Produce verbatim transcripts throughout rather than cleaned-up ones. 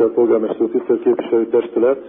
tisztelt polgármester, tisztelt képviselőtestület.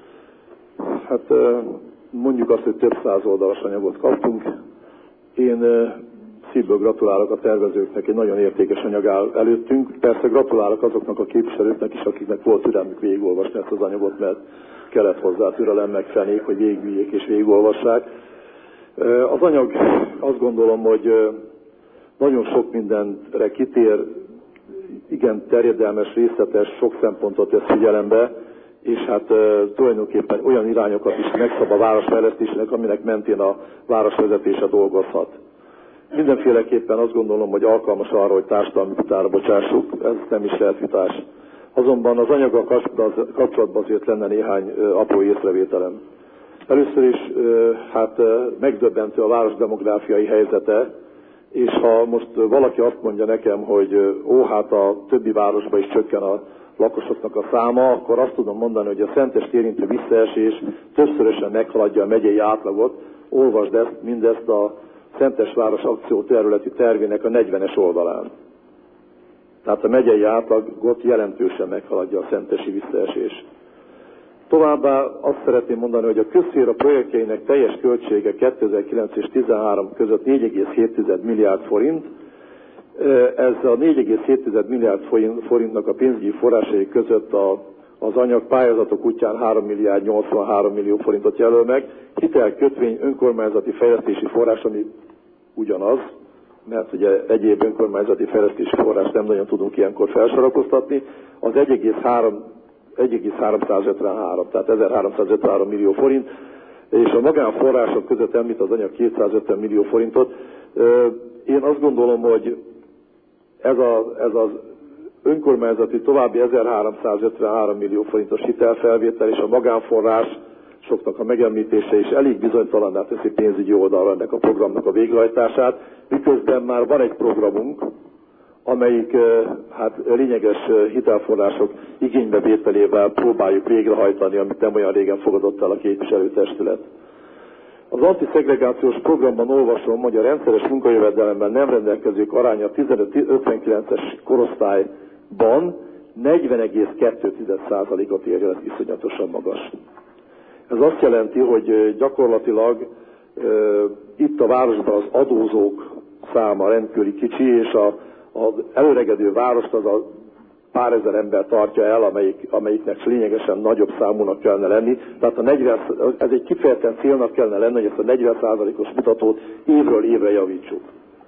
Hát mondjuk azt, hogy több száz oldalas anyagot kaptunk. Én szívből gratulálok a tervezőknek, egy nagyon értékes anyag áll előttünk. Persze gratulálok azoknak a képviselőknek is, akiknek volt türelmük végigolvasni ezt az anyagot, mert kellett hozzá türelem meg fenék, hogy végigvigyék és végigolvassák. Az anyag azt gondolom, hogy nagyon sok mindenre kitér, igen terjedelmes, részletes, sok szempontot tesz figyelembe, és hát tulajdonképpen olyan irányokat is megszab a városfejlesztésnek, aminek mentén a városvezetése dolgozhat. Mindenféleképpen azt gondolom, hogy alkalmas arra, hogy társadalmi vitára bocsássuk, ez nem is lehet vitás. Azonban az anyaggal kapcsolatban azért lenne néhány apró észrevételem. Először is hát megdöbbentő a város demográfiai helyzete, és ha most valaki azt mondja nekem, hogy ó, hát a többi városban is csökken a lakosoknak a száma, akkor azt tudom mondani, hogy a Szentest érintő visszaesés többszörösen meghaladja a megyei átlagot. Olvasd ezt, mindezt a Szentesváros akció területi tervének a negyvenes oldalán. Tehát a megyei átlagot jelentősen meghaladja a szentesi visszaesés. Továbbá azt szeretném mondani, hogy a közszféra projektjeinek teljes költsége kétezer-kilenc és tizenhárom között négy egész hét milliárd forint. Ez a négy egész hét milliárd forintnak a pénzügyi forrásai között a, az anyag pályázatok útján három milliárd nyolcvanhárom millió forintot jelöl meg. Hitel, kötvény, önkormányzati fejlesztési forrás, ami ugyanaz, mert ugye egyéb önkormányzati fejlesztési forrás nem nagyon tudunk ilyenkor felsorakoztatni, az egy egész háromszázötvenhárom, tehát ezerháromszázötvenhárom millió forint, és a magánforrások között említ az anyag kétszázötven millió forintot. Én azt gondolom, hogy ez, a, ez az önkormányzati további ezerháromszázötvenhárom millió forintos hitelfelvétel és a magánforrásoknak a megemlítése is elég bizonytalanná teszi pénzügyi oldalra ennek a programnak a végrehajtását, miközben már van egy programunk, amelyik hát lényeges hitelforrások igénybevételével próbáljuk végrehajtani, amit nem olyan régen fogadott el a képviselőtestület. Az antiszegregációs programban olvasom, hogy a rendszeres munkajövedelemmel nem rendelkezők aránya a tizenöt ötvenkilences korosztályban negyven egész kettő százalékot érje, ez iszonyatosan magas. Ez azt jelenti, hogy gyakorlatilag e, itt a városban az adózók száma rendkívüli kicsi, és a, az előregedő várost az a pár ezer ember tartja el, amelyik, amelyiknek lényegesen nagyobb számúnak kellene lenni. Tehát a negyven, ez egy kifejezetten célnak kellene lenni, hogy ezt a negyven százalékos mutatót évről évre javítsuk.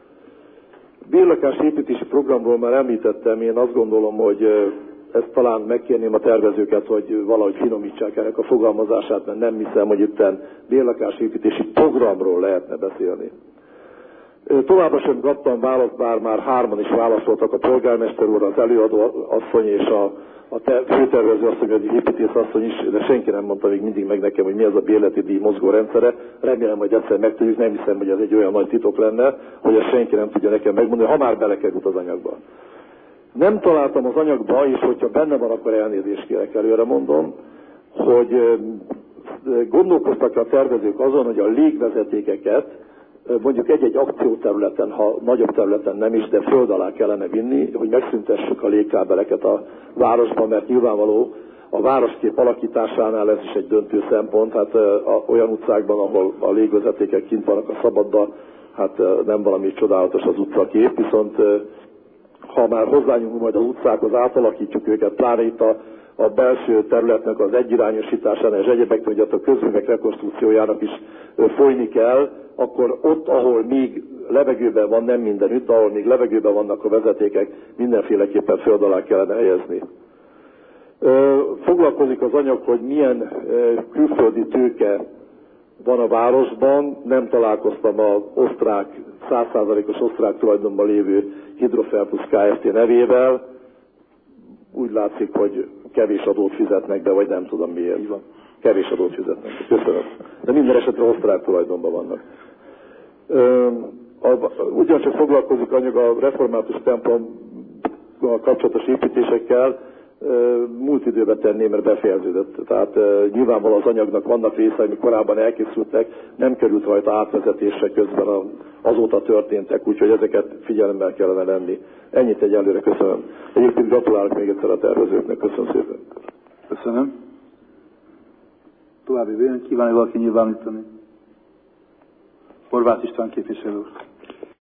Bérlakás építési programról már említettem, én azt gondolom, hogy ezt talán megkérném a tervezőket, hogy valahogy finomítsák ennek a fogalmazását, mert nem hiszem, hogy itten bérlakás építési programról lehetne beszélni. Továbbra sem kaptam választ, bár már hárman is válaszoltak, a polgármester úr, az előadó asszony és a, a te, főtervező asszony, az építész asszony is, de senki nem mondta még mindig meg nekem, hogy mi az a bérleti díj mozgó rendszere. Remélem, hogy egyszer megtudjuk, nem hiszem, hogy ez egy olyan nagy titok lenne, hogy ezt senki nem tudja nekem megmondani, ha már belekerült az anyagba. Nem találtam az anyagba, és hogyha benne van, akkor elnézést kérek, előre mondom, hogy gondolkoztak a tervezők azon, hogy a légvezetékeket mondjuk egy-egy akcióterületen, ha nagyobb területen nem is, de föld alá kellene vinni, hogy megszüntessük a légkábeleket a városban, mert nyilvánvaló a városkép alakításánál ez is egy döntő szempont, hát a, olyan utcákban, ahol a légvezetékek kint vannak a szabadban, hát nem valami csodálatos az utcakép, viszont ha már hozzányúlunk majd az utcákhoz, átalakítjuk őket, pláne itt a, a belső területnek az egyirányosításánál és egyebek, hogy ott a közművek rekonstrukciójának is folyni kell, akkor ott, ahol még levegőben van, nem mindenütt, ahol még levegőben vannak a vezetékek, mindenféleképpen föld alá kellene helyezni. Foglalkozik az anyag, hogy milyen külföldi tőke van a városban. Nem találkoztam az osztrák, száz százalékos osztrák tulajdonban lévő Hydrofertus Kft. Nevével. Úgy látszik, hogy kevés adót fizetnek be, vagy nem tudom miért. Így van. Kevés adót fizetnek. Köszönöm. De minden esetre osztrák tulajdonban vannak. Ugyancsak foglalkozik anyag a református templommal kapcsolatos építésekkel. Múlt időben tenném, mert befejeződött. Tehát nyilvánvalóan az anyagnak vannak részei, amik korábban elkészültek, nem került rajta átvezetésre közben, azóta történtek, úgyhogy ezeket figyelemmel kellene lenni. Ennyit egyelőre, köszönöm. Egyébként gratulálok még egyszer a tervezőknek, köszönöm szépen. További véleményt kívánja valaki nyilvánítani? Horváth István képviselő úr.